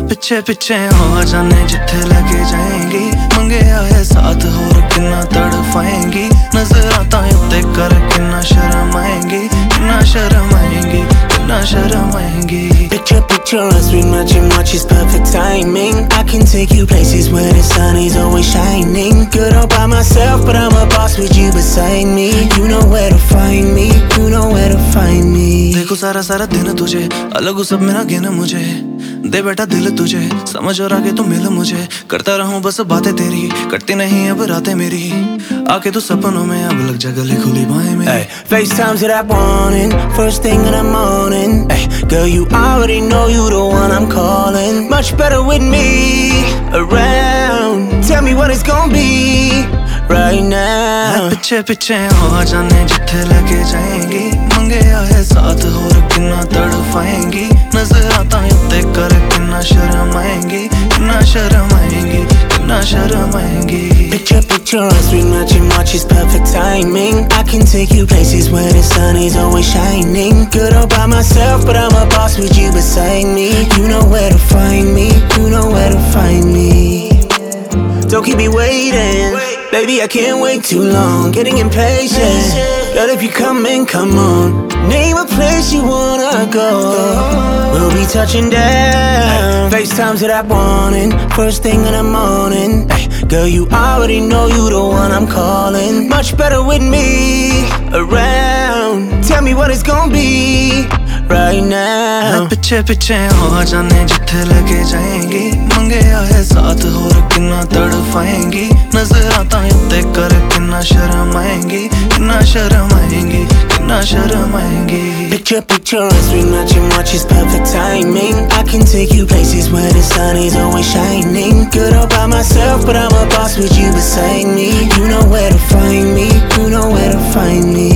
पीछे पीछे हो जाने जिथे लगे जाएंगी मंगया है साथ होर किन्ना तड़फाएंगी नजर आता उत्ते कर किन्ना शर्म आएंगी किन्ना शर्म आएंगी किन्ना शर्म आएंगी Picture, picture us, we matching, watch is perfect timing. I can take you places where the sun is always shining. Good all by myself, but I'm a boss with you beside me. You know where to find me, you know where to find me. देखो सारा सारा दिन तुझे अलग सब मेरा गिन मुझे दे बेटा दिल तुझे समझ और आगे तू मिल मुझे करता रहूं बस बातें तेरी कटती नहीं अब रातें मेरी आके तू सपनों में अब लग जा गले खुली बाहें में Hey, FaceTimes to that morning, first thing in the morning. Hey, girl, you already know you the one I'm calling. Much better with me around. Tell me what it's gonna be right now. पीछे पीछे हो जाने जिथे लगे जाएंगी मंगया है साथ होर किन्ना तड़फाएंगी नजर आता उत्ते कर किन्ना शर्म आएंगी किन्ना शर्म आएंगी किन्ना शर्म आएंगी Picture, picture us, we matching, watch is perfect timing. I can take you places where the sun is always shining. Good all by myself, but I'm a boss with you beside me. You know where to find me, you know where to find me. Don't keep me waiting, baby, I can't wait too long. Getting impatient, girl, if you come in, come on. Name a place you wanna go. We'll be touching down. FaceTimes to that morning, first thing in the morning. Girl, you already know you the one I'm calling. Much better with me around. Tell me what it's gonna be right now. पीछे पीछे हो जाने जिथे लगे जाएंगी मंगया है साथ होर किन्ना तड़फाएंगी नजर आता उत्ते कर किन्ना शर्म आएंगी किन्ना शर्म आएंगी किन्ना शर्म आएंगी Picture, picture us, we matching, watch is perfect timing. I can take you places where the sun is always shining. Good all by myself, but I'm a boss with you beside me. You know where to find me, you know where to find me.